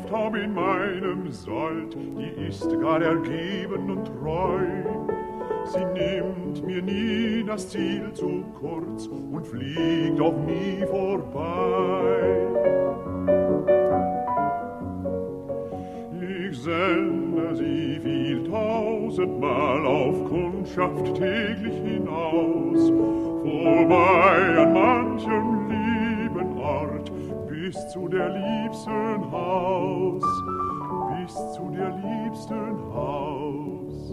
Taub in meinem Sold, die ist gar ergeben und treu. Sie nimmt mir nie das Ziel zu kurz und fliegt auch nie vorbei. Ich sende sie viel tausendmal auf Kundschaft täglich hinaus, vorbei an manchem lieben Ort, bis zu der liebsten Haus, bis zu der liebsten Haus.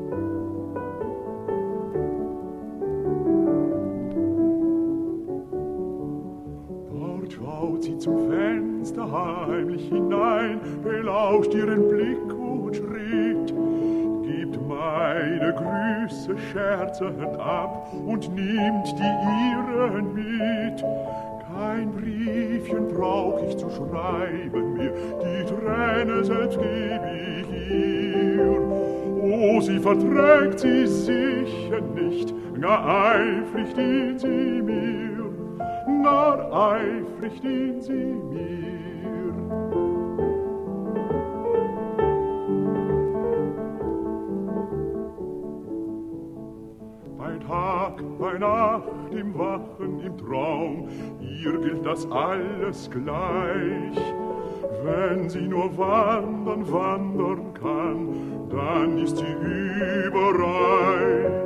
Dort schaut sie zum Fenster heimlich hinein, belauscht ihren Blick und Schritt, gibt meine Grüße scherzend ab und nimmt die ihren mit. Kein Briefchen brauch ich zu schreiben mir, die Träne selbst geb ich ihr. Oh, sie verträgt sie sicher nicht, gar eifrig dient sie mir, gar eifrig dient sie mir. Bei Tag, bei Nacht, im Wachen, im Traum, ihr gilt das alles gleich. Wenn sie nur wandern kann, dann ist sie überreich.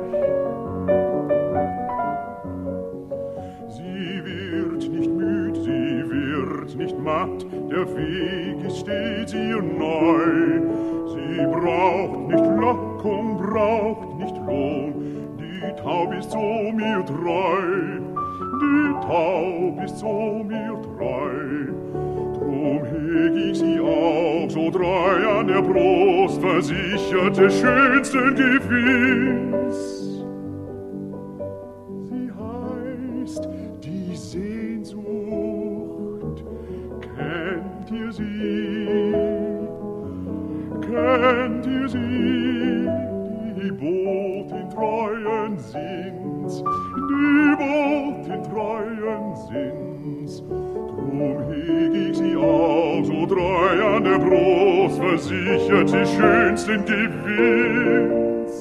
Sie wird nicht müd, sie wird nicht matt, der Weg ist stets ihr neu. Sie braucht nicht Lockung, braucht nicht Lohn, die Taub ist so mir treu, die Taub ist so mir treu. Drum heg ich sie auch so treu an der Brust, versichert des schönsten Gewinns. Sie heißt die Sehnsucht, kennt ihr sie? Kennt ihr sie? Die Boot in treuen Sinns, die Boot in treuen Sinns. Drum heg ich sie auch so treu an der Brust, versichert des schönsten Gewinns.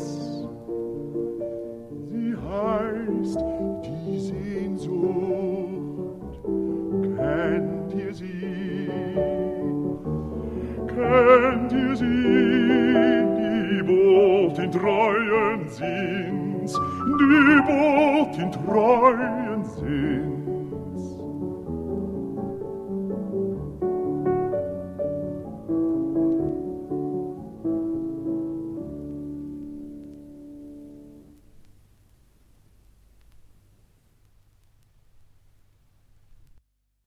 Sie heißt die Sehnsucht, kennt ihr sie? Kennt ihr sie? Die Boot in treuen Sinns, die Boot in treuen Sinns.